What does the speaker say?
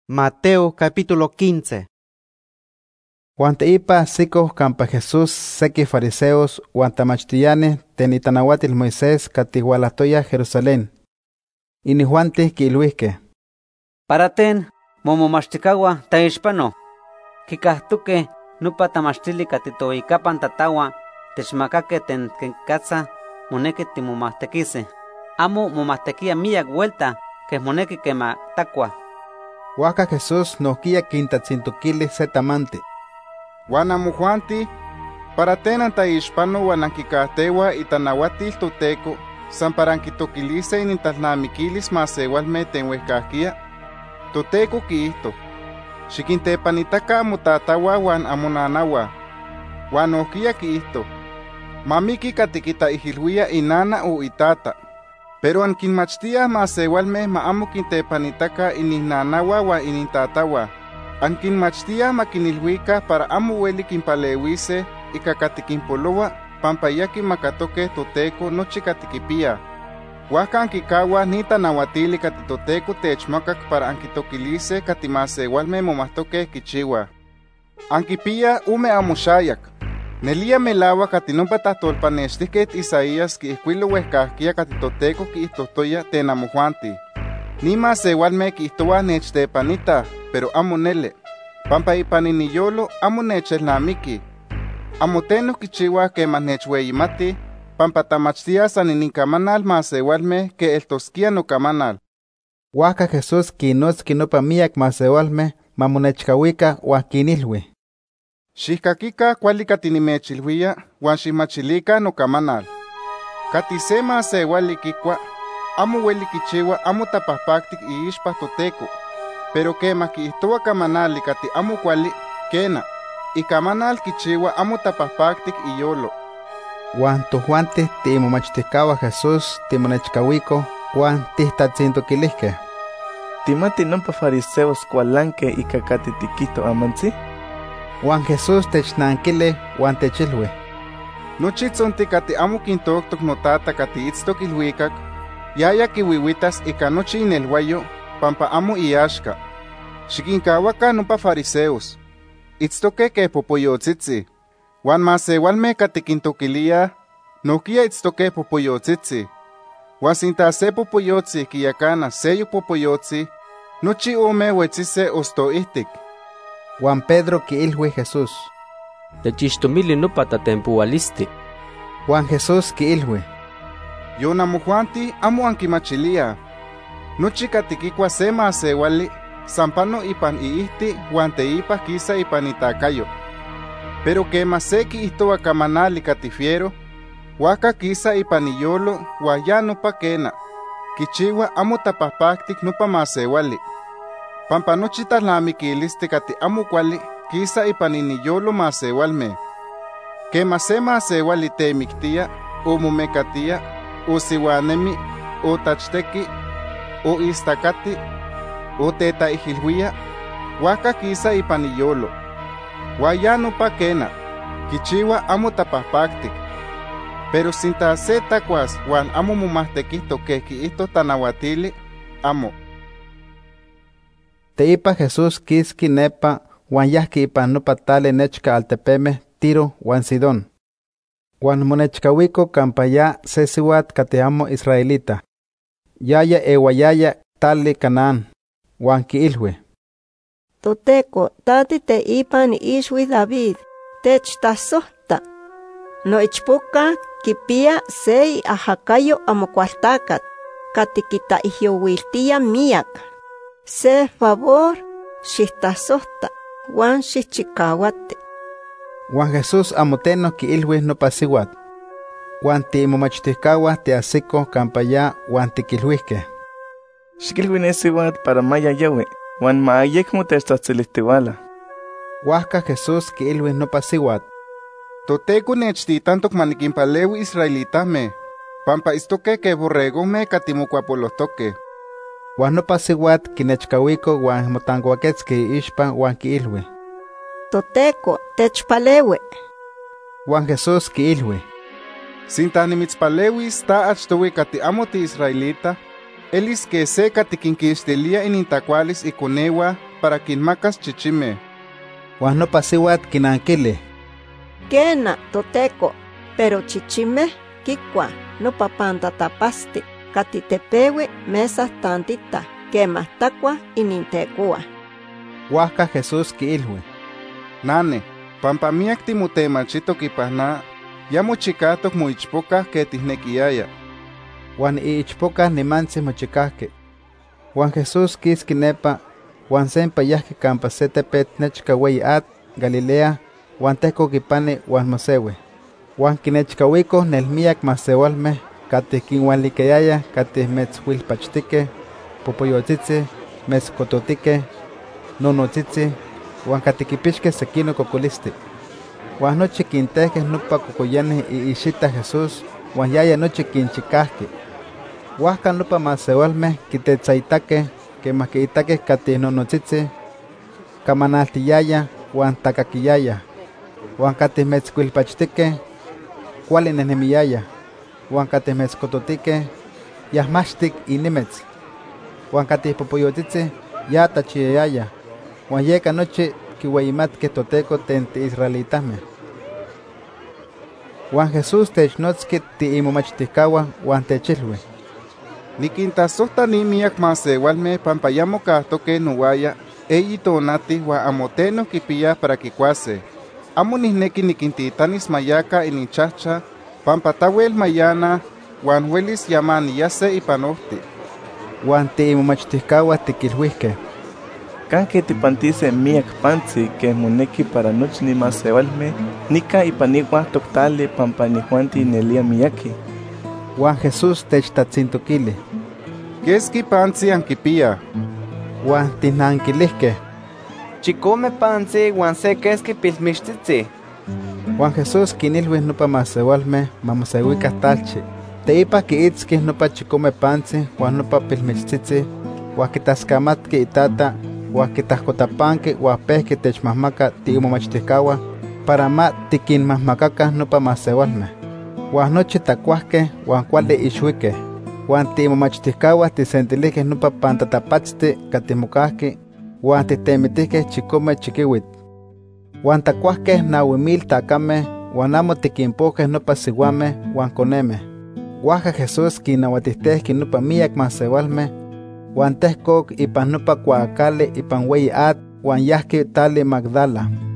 Mateo capítulo 15. Huan teipa sikoh campa Jesús seki fariseos huan tamachtiyanes ten itanauatil Moisés katihualahtoya Jerusalén. Inihuantih kiilhuihkeh: Para ten momomachtikaua taixpano, kikahtukeh nopa tamachtili katitoikapan tataua techmakakeh ten kenkatza moneki timomahtekiseh. Amo momahtekia miyak vuelta keh moneki kema takua. Huaca Jesús nohkia kintatzintoquili se tamanti: Huan amojuanti, para ten antaixpano huan ankikahteua itanauatil Toteco, san para ankitoquilise inintlalnamiquilis masewalmeh ten uehcahkia. Toteco kiihto: xikintepanitaka amotatahua huan amonanahua. Huan nohkia kiihto: mamiki katikitaihilhuia inana o itata. Pero ankinmachtiah masewalmeh ma amo kintepanitaka ininnanahua huan inintatahua. Ankinmachtiah makinilhuika para amo ueli kinpaleuise ika katikinpoloua pampa ya kimakatokeh Toteco nochi katikipia. Huajka ankikauah ni tanauatili kati Toteco techmakak para ankitokilise kati masewalmeh momahtokeh kichiuah. Ankipiah ome amoxayak. Nelia melauak kati nompa tahtolpanextihketl Isaías kiihkuilo uehcahkia kati Toteco kiihtohtoya ten amojuanti: Ni masewalmeh kiihtoah nechtepanitah, pero amo nele, pampa ipan iniyolo amo nechelnamiki. Amo tenoh kichiuah kemah nechweyimatih, pampa tamachtiah san inincamanal masewalmeh ke eltoskia nocamanal. Huaca Jesús quinotzqui nopa miyak masewalmeh mamonechcahuica huan quinilhui: Xihcaquica cuali kati nimechilhuia huan xihmachilica nocamanal. Kati se masewali kikua, amo ueli kichiua amo tapahpactic iixpa Toteco, pero kemah kiihtoua camanali kati amo kuali, kena, icamanal kichiua amo tapahpactic iyolo. Huan tojuantih tiimomachticauah Jesús timonechcahuicoh huan tihtatzintoquilihqueh: ¿Timati nompa fariseos kualankeh ika kati tikihto amantzi? Huan Jesús technankili huan techilhui: Nochitzonti kati amo kintoktok notata kati itztok ilhuikak, yaya kiwiwitas ika nochi inelhuayo, pampa amo iaxka. Xikinkauakan nopa fariseos. Itztokeh keh popoyotzitzi. Huan masewalmeh kati kintokiliah, nohkia itztokeh popoyotzitzi. Huan sinta se popoyotzi kiyakana seyo popoyotzi, nochi ome uetzise ostoihtik. Huan Pedro kiilhui Jesús: Techixtomili nopa tatempualisti. Huan Jesús kiilhui: Yon amojuanti amo ankimachiliah. Nochi kati kikua se masewali, san pano ipan iihti huan teipa kisa ipan itakayo. Pero kemah se kiihtoua camanali kati fiero, huajka kisa ipan iyolo huan ya nopa kena, kichiua amo tapahpactic nopa masewali. Pampa nochi tlalnamiquilisti kati amo kuali kisa ipan iniyolo masewalmeh. Kemah se masewali temiktia, o momekatia, o siuanemi, o tachteki, o istakati, o tetaihilhuia, huajka kisa ipan iyolo. Huan ya nopa kena, kichiua amo tapahpactic. Pero sinta se takuas huan amo momahtekihto keh kiihto tanauatili, amo. Teipa Jesús kiski nepa huan yahki ipan nopa tali nechka altepemeh Tiro huan Sidón. Huan monechcahuico campa ya se siuatl kati amo israelita. Yaya ewayaya tali Canaán, huan kiilhui: Toteco, tati teipan ixui David, techtahsohta. Noichpoca kipia se ajacayo amocualtacat, kati kitaihyowiltia miak. Se favor, xihtahsohta, huan xihchicauati. Huan Jesús amoteno kiilhui nopa siuatl. Huan tiimomachticauah tiahsikoh campa ya huan tikilhuihqueh: Xikilhui ne siuatl para maya yaui, huan ma ayekmo techtahtzilihtiuala. Huajka Jesús kiilhui nopa siuatl: Toteco nechtitantok manikinpaleui israelitameh, pampa istokeh keh borregomeh kati mokuapolohtoqueh. Huan nopa siuatl kinechcahuico huan motancuaquetzqui iixpa huan kiilhui: Toteco, techpaleui. Huan Jesús kiilhui: Sinta nimitzpaleuis ta achtoui kati amo ti israelita, elis que se katikinkixtilia inintakualis ikoneua para quinmacas chichimeh. Huan nopa siuatl quinankili: Quena, Toteco, pero chichimeh kikua nopa pantatapasti katitepewi mesas tantita quemah takua inintekua. Huajca Jesús quiilhui: Nane, pampa miak timotemachitoc ipahna, ya mochicahtoc moichpocah que tihnequiaya. Huan iichpocah nimantzi mochicahque. Huan Jesús quisqui nepa, huan sempa yahqui campa se tepetl nechca ueyi atl Galilea, huan tehcoc ipani huan moseui. Huan quinechcahuicoh nelmiac maseualmeh cateh quinhualicayaya cateh metzhuilpachtiqueh, popoyotzitzih, mezcototiqueh, nonotzitzih, huan cateh quipixqueh sequinoc cocolistih. Huan nochi quintehqueh nopa cocoyanih iixita Jesús, huan yaya nochi quinchicahqui. Huajca nopa maseualmeh quitetzaitaqueh quemah quiitaqueh cateh nonotzitzih, camanaltiyaya huan tacaquiyaya. Huan cateh metzcuilpachtiqueh, cuali nehnemiyaya. Huan cateh mezcototiqueh, yahmachtic inimetz. Huan cateh popoyotzitzih, ya tachiyayaya. Huan yeca nochi quiueyimatqueh Toteco ten tiisraelitahmeh. Huan Jesús technotzqui tiimomachticauah huan techilhui: Niquintasohtani miak maseualmeh pampa ya mocahtoqueh nowaya eyi tonati huan amo teno quipiyah para quicuaseh. Amo nihnequi niquintitanis mayaca ininchahcha, pampa tawel mayana huan huelis yamaniyase ipan ohti. Huan tiimomachticauah tiquilhuihqueh: Canque tipantise miak pantzi que moneki para nochi nimaseualmeh, nica ipanihuah toctali pampa nihuanti nelia miyaki. Huan Jesús techtatzintoquili: ¿Quesqui pantzi anquipiyah? Huan tihnanquilihqueh: Chicome pantzi huan se quesqui pilmixtzitzi. Huan Jesús quinilhuis nopa maseualmeh mamoseuicah talchi. Teipa quiitzquih nopa chicome pantzi huan nopa pilmichtzitzi, huan quitascamatqui itata, huan quitahcotapanqui huan pehqui techmahmaca tiimomachticauah para ma tiquinmahmacacah nopa maseualmeh. Huan nochi tacuahqueh huan cuali ixuiqueh. Huan tiimomachticauah tisentilihqueh nopa pantatapatzti cateh mocahqui, huan titemitihqueh chicome chiquiuitl. Huan tacuahqueh 9,000 tacameh, huan amo tiquimpohqueh nopa siuameh huan conemeh. Huajca Jesús quinauatihtehqui nopa miyac maseualmeh, huan tehcoc ipan nopa cuaacali ipan ueyi atl, huan yahqui tali Magdala.